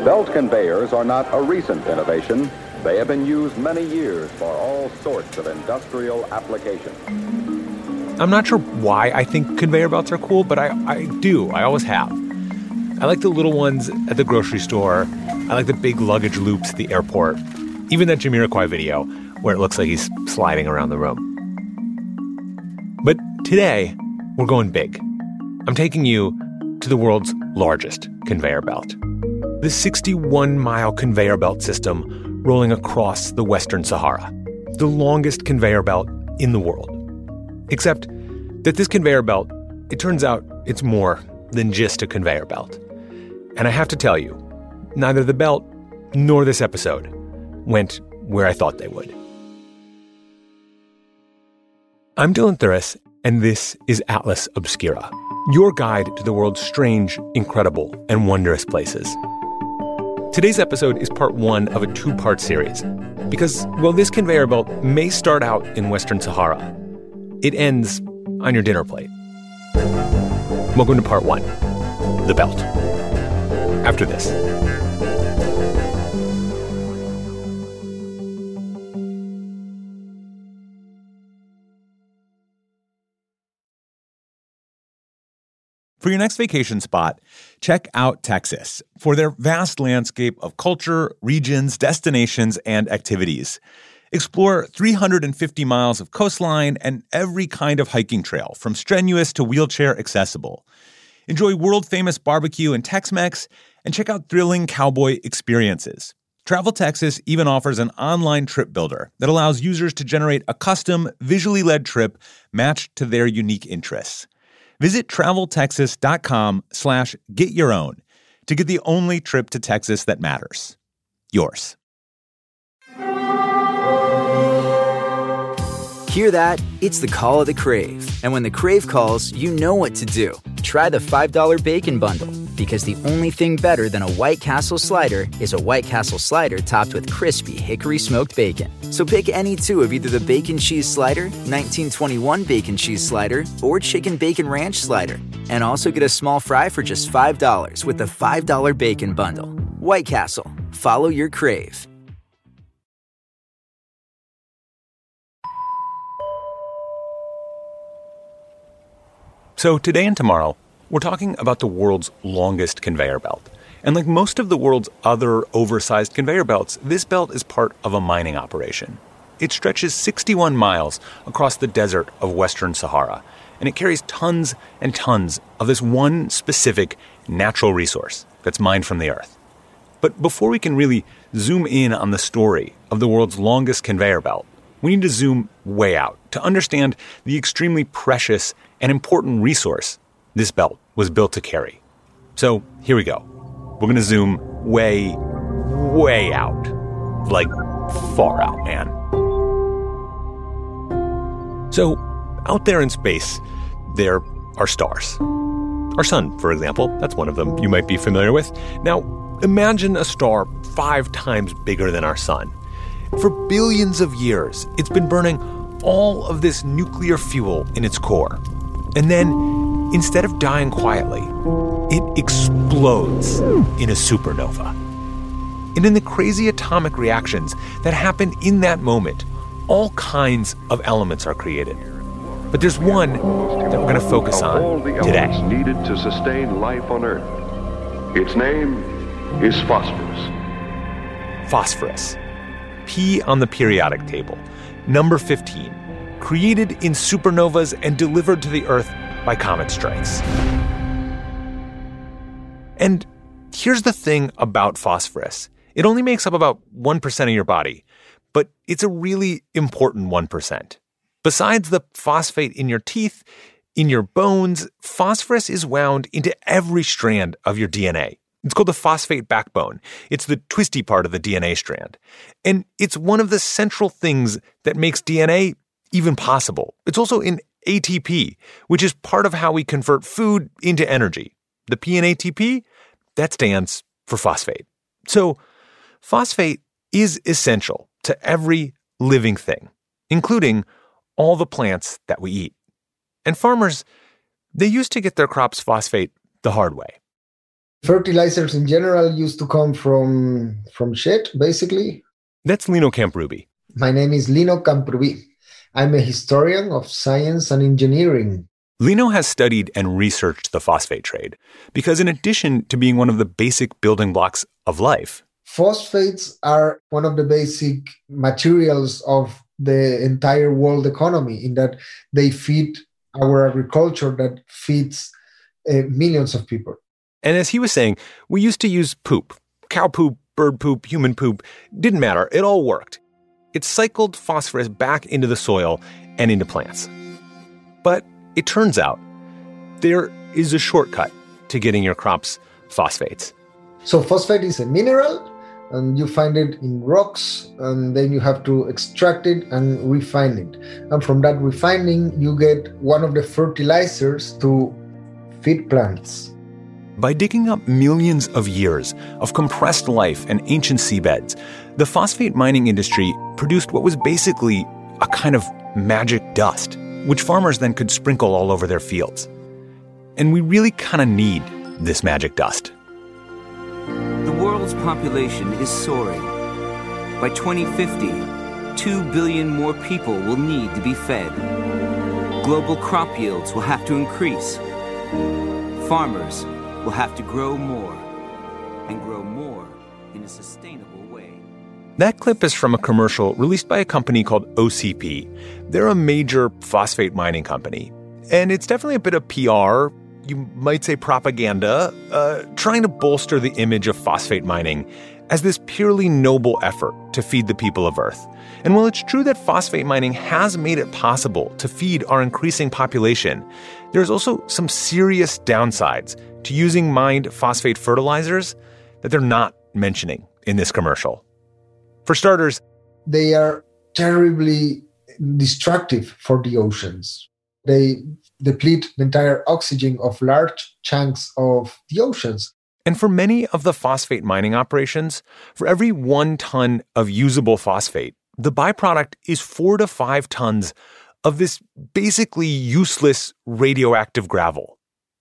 Belt conveyors are not a recent innovation. They have been used many years for all sorts of industrial applications. I'm not sure why I think conveyor belts are cool, but I do. I always have. I like the little ones at the grocery store. I like the big luggage loops at the airport. Even that Jamiroquai video where it looks like he's sliding around the room. But today, we're going big. I'm taking you to the world's largest conveyor belt. The 61-mile conveyor belt system rolling across the Western Sahara. The longest conveyor belt in the world. Except that this conveyor belt, it turns out it's more than just a conveyor belt. And I have to tell you, neither the belt nor this episode went where I thought they would. I'm Dylan Thuras, and this is Atlas Obscura, your guide to the world's strange, incredible, and wondrous places. Today's episode is part one of a two-part series because, well, this conveyor belt may start out in Western Sahara. It ends on your dinner plate. Welcome to part one, the belt. After this. For your next vacation spot, check out Texas for their vast landscape of culture, regions, destinations, and activities. Explore 350 miles of coastline and every kind of hiking trail, from strenuous to wheelchair accessible. Enjoy world-famous barbecue and Tex-Mex, and check out thrilling cowboy experiences. Travel Texas even offers an online trip builder that allows users to generate a custom, visually led trip matched to their unique interests. Visit traveltexas.com/getyourown to get the only trip to Texas that matters. Yours. Hear that? It's the call of the Crave. And when the Crave calls, you know what to do. Try the $5 Bacon Bundle, because the only thing better than a White Castle slider is a White Castle slider topped with crispy hickory smoked bacon. So pick any two of either the Bacon Cheese Slider, 1921 Bacon Cheese Slider, or Chicken Bacon Ranch Slider. And also get a small fry for just $5 with the $5 Bacon Bundle. White Castle. Follow your Crave. So today and tomorrow, we're talking about the world's longest conveyor belt. And like most of the world's other oversized conveyor belts, this belt is part of a mining operation. It stretches 61 miles across the desert of Western Sahara, and it carries tons and tons of this one specific natural resource that's mined from the earth. But before we can really zoom in on the story of the world's longest conveyor belt, we need to zoom way out to understand the extremely precious and important resource this belt was built to carry. So here we go. We're going to zoom way, way out. Like far out, man. So out there in space, there are stars. Our sun, for example, that's one of them you might be familiar with. Now, imagine a star 5 times bigger than our sun. For billions of years, it's been burning all of this nuclear fuel in its core. And then, instead of dying quietly, it explodes in a supernova. And in the crazy atomic reactions that happen in that moment, all kinds of elements are created. But there's one that we're going to focus on all the today. elements needed to sustain life on Earth. Its name is phosphorus. Phosphorus. P on the periodic table. Number 15. Created in supernovas and delivered to the Earth by comet strikes. And here's the thing about phosphorus. It only makes up about 1% of your body, but it's a really important 1%. Besides the phosphate in your teeth, in your bones, phosphorus is wound into every strand of your DNA. It's called the phosphate backbone. It's the twisty part of the DNA strand. And it's one of the central things that makes DNA even possible. It's also in ATP, which is part of how we convert food into energy. The P in ATP, that stands for phosphate. So phosphate is essential to every living thing, including all the plants that we eat. And farmers, they used to get their crops phosphate the hard way. Fertilizers in general used to come from shit, basically. That's Lino Camprubi. My name is Lino Camprubi. I'm a historian of science and engineering. Lino has studied and researched the phosphate trade because in addition to being one of the basic building blocks of life, phosphates are one of the basic materials of the entire world economy in that they feed our agriculture that feeds millions of people. And as he was saying, we used to use poop, cow poop, bird poop, human poop, didn't matter, it all worked. It cycled phosphorus back into the soil and into plants. But it turns out there is a shortcut to getting your crops phosphates. So phosphate is a mineral, and you find it in rocks, and then you have to extract it and refine it. And from that refining, you get one of the fertilizers to feed plants. By digging up millions of years of compressed life and ancient seabeds, the phosphate mining industry produced what was basically a kind of magic dust, which farmers then could sprinkle all over their fields. And we really kind of need this magic dust. The world's population is soaring. By 2050, 2 billion more people will need to be fed. Global crop yields will have to increase. Farmers will have to grow more, and grow more in a sustainable way. That clip is from a commercial released by a company called OCP. They're a major phosphate mining company. And it's definitely a bit of PR, you might say propaganda, trying to bolster the image of phosphate mining as this purely noble effort to feed the people of Earth. And while it's true that phosphate mining has made it possible to feed our increasing population, there's also some serious downsides to using mined phosphate fertilizers that they're not mentioning in this commercial. For starters, they are terribly destructive for the oceans. They deplete the entire oxygen of large chunks of the oceans. And for many of the phosphate mining operations, for every 1 ton of usable phosphate, the byproduct is 4 to 5 tons of this basically useless radioactive gravel.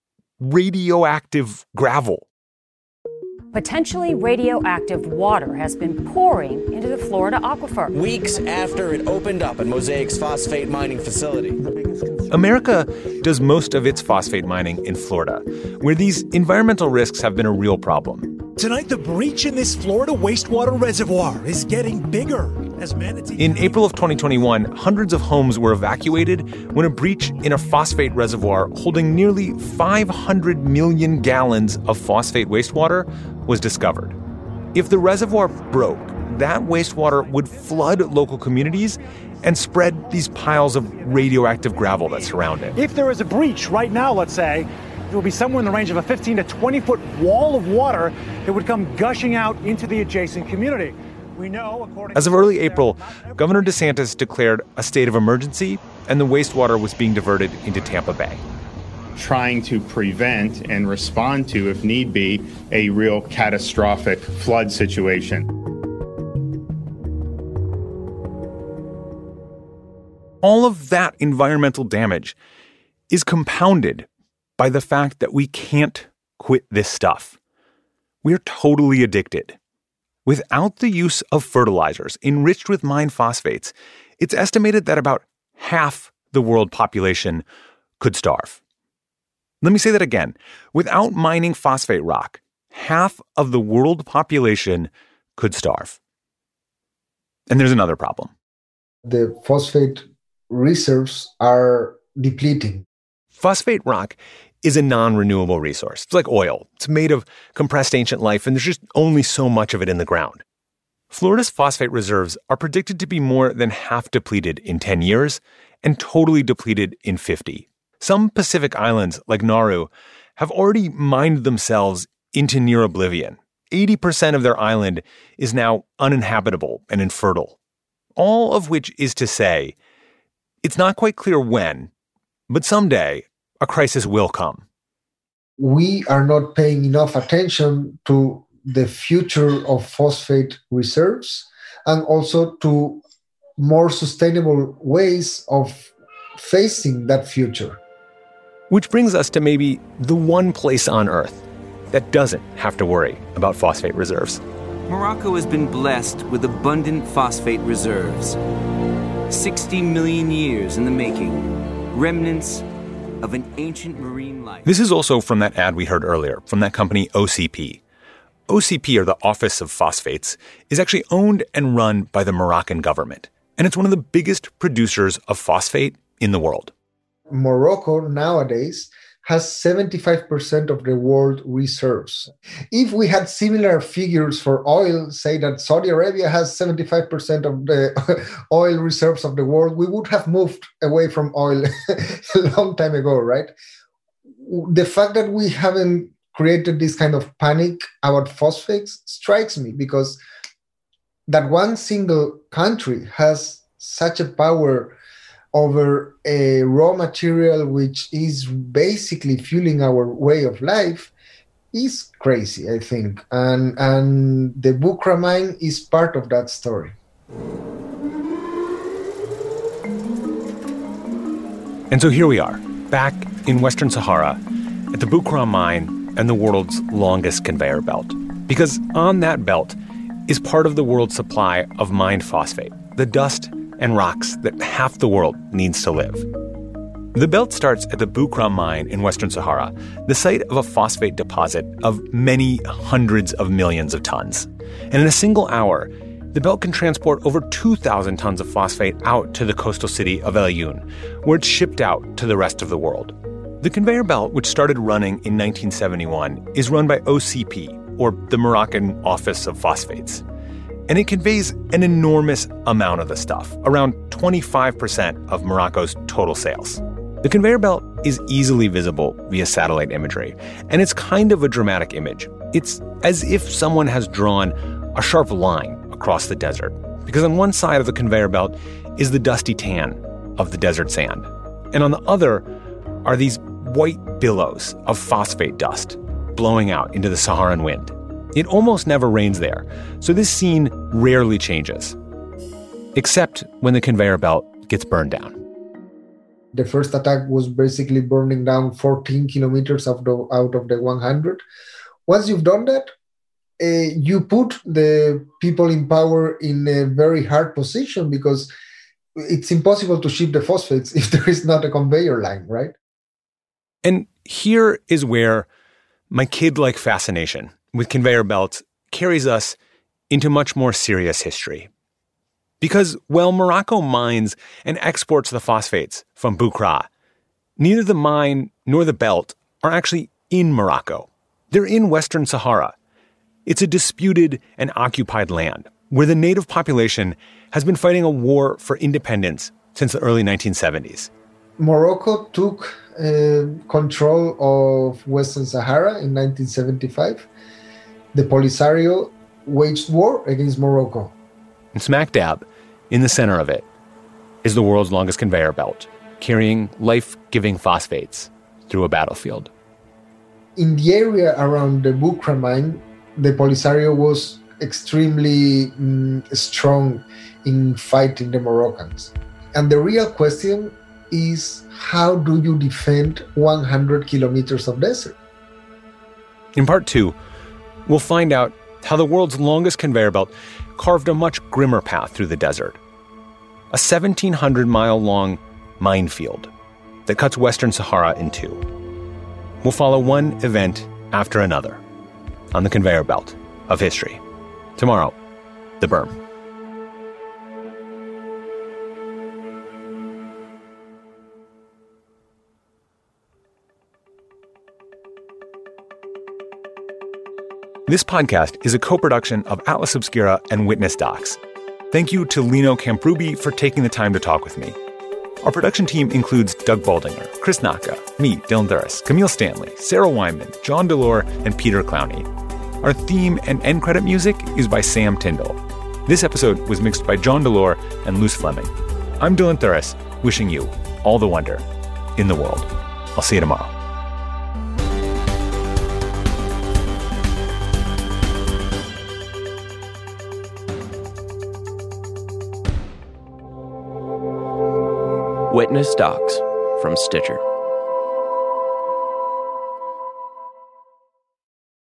Radioactive gravel. Potentially radioactive water has been pouring into the Florida aquifer. Weeks after it opened up at Mosaic's phosphate mining facility. America does most of its phosphate mining in Florida, where these environmental risks have been a real problem. Tonight, the breach in this Florida wastewater reservoir is getting bigger. In April of 2021, hundreds of homes were evacuated when a breach in a phosphate reservoir holding nearly 500 million gallons of phosphate wastewater was discovered. If the reservoir broke, that wastewater would flood local communities and spread these piles of radioactive gravel that surround it. If there is a breach right now, let's say, it will be somewhere in the range of a 15 to 20-foot wall of water that would come gushing out into the adjacent community. We know, as of early April, Governor DeSantis declared a state of emergency, and the wastewater was being diverted into Tampa Bay. Trying to prevent and respond to, if need be, a real catastrophic flood situation. All of that environmental damage is compounded by the fact that we can't quit this stuff. We're totally addicted. Without the use of fertilizers enriched with mined phosphates, it's estimated that about half the world population could starve. Let me say that again. Without mining phosphate rock, half of the world population could starve. And there's another problem. The phosphate reserves are depleting. Phosphate rock is a non-renewable resource. It's like oil. It's made of compressed ancient life, and there's just only so much of it in the ground. Florida's phosphate reserves are predicted to be more than half depleted in 10 years and totally depleted in 50. Some Pacific islands, like Nauru, have already mined themselves into near oblivion. 80% of their island is now uninhabitable and infertile. All of which is to say, it's not quite clear when, but someday a crisis will come. We are not paying enough attention to the future of phosphate reserves and also to more sustainable ways of facing that future. Which brings us to maybe the one place on Earth that doesn't have to worry about phosphate reserves. Morocco has been blessed with abundant phosphate reserves. 60 million years in the making, remnants of an ancient marine life. This is also from that ad we heard earlier, from that company OCP. OCP, or the Office of Phosphates, is actually owned and run by the Moroccan government, and it's one of the biggest producers of phosphate in the world. Morocco nowadays has 75% of the world reserves. If we had similar figures for oil, say that Saudi Arabia has 75% of the oil reserves of the world, we would have moved away from oil a long time ago, right? The fact that we haven't created this kind of panic about phosphates strikes me, because that one single country has such a power over a raw material which is basically fueling our way of life is crazy, I think. And the Bucra mine is part of that story. And so here we are, back in Western Sahara at the Bucra mine and the world's longest conveyor belt. Because on that belt is part of the world's supply of mined phosphate, the dust and rocks that half the world needs to live. The belt starts at the Bucra mine in Western Sahara, the site of a phosphate deposit of many hundreds of millions of tons. And in a single hour, the belt can transport over 2,000 tons of phosphate out to the coastal city of El Aaiún, where it's shipped out to the rest of the world. The conveyor belt, which started running in 1971, is run by OCP, or the Moroccan Office of Phosphates. And it conveys an enormous amount of the stuff, around 25% of Morocco's total sales. The conveyor belt is easily visible via satellite imagery, and it's kind of a dramatic image. It's as if someone has drawn a sharp line across the desert, because on one side of the conveyor belt is the dusty tan of the desert sand, and on the other are these white billows of phosphate dust blowing out into the Saharan wind. It almost never rains there, so this scene rarely changes, except when the conveyor belt gets burned down. The first attack was basically burning down 14 kilometers out of the 100. Once you've done that, you put the people in power in a very hard position, because it's impossible to ship the phosphates if there is not a conveyor line, right? And here is where my kid-like fascination with conveyor belts carries us into much more serious history. Because while Morocco mines and exports the phosphates from Bucra, neither the mine nor the belt are actually in Morocco. They're in Western Sahara. It's a disputed and occupied land where the native population has been fighting a war for independence since the early 1970s. Morocco took control of Western Sahara in 1975. The Polisario waged war against Morocco. And smack dab in the center of it is the world's longest conveyor belt, carrying life-giving phosphates through a battlefield. In the area around the Bucra mine, the Polisario was extremely strong in fighting the Moroccans. And the real question is, how do you defend 100 kilometers of desert? In part 2, we'll find out how the world's longest conveyor belt carved a much grimmer path through the desert. A 1,700-mile-long minefield that cuts Western Sahara in two. We'll follow one event after another on the conveyor belt of history. Tomorrow, the berm. This podcast is a co-production of Atlas Obscura and Witness Docs. Thank you to Lino Camprubi for taking the time to talk with me. Our production team includes Doug Baldinger, Chris Naka, me, Dylan Thuras, Camille Stanley, Sarah Wyman, John Delore, and Peter Clowney. Our theme and end credit music is by Sam Tyndall. This episode was mixed by John Delore and Luce Fleming. I'm Dylan Thuras, wishing you all the wonder in the world. I'll see you tomorrow. Witness Docs from Stitcher.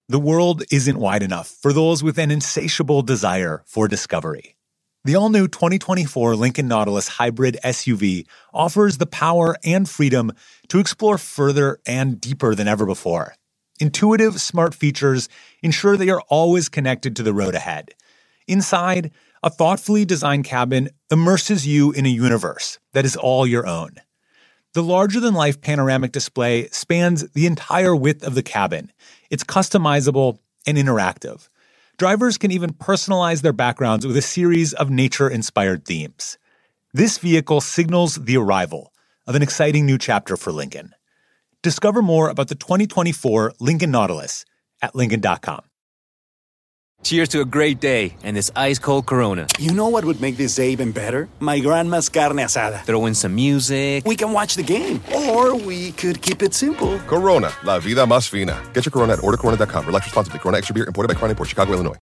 The world isn't wide enough for those with an insatiable desire for discovery. The all-new 2024 Lincoln Nautilus Hybrid SUV offers the power and freedom to explore further and deeper than ever before. Intuitive, smart features ensure that you're always connected to the road ahead. Inside, a thoughtfully designed cabin immerses you in a universe that is all your own. The larger-than-life panoramic display spans the entire width of the cabin. It's customizable and interactive. Drivers can even personalize their backgrounds with a series of nature-inspired themes. This vehicle signals the arrival of an exciting new chapter for Lincoln. Discover more about the 2024 Lincoln Nautilus at Lincoln.com. Cheers to a great day and this ice-cold Corona. You know what would make this day even better? My grandma's carne asada. Throw in some music. We can watch the game. Or we could keep it simple. Corona, la vida más fina. Get your Corona at ordercorona.com. Relax responsibly. Corona Extra Beer, imported by Crown Imports, Chicago, Illinois.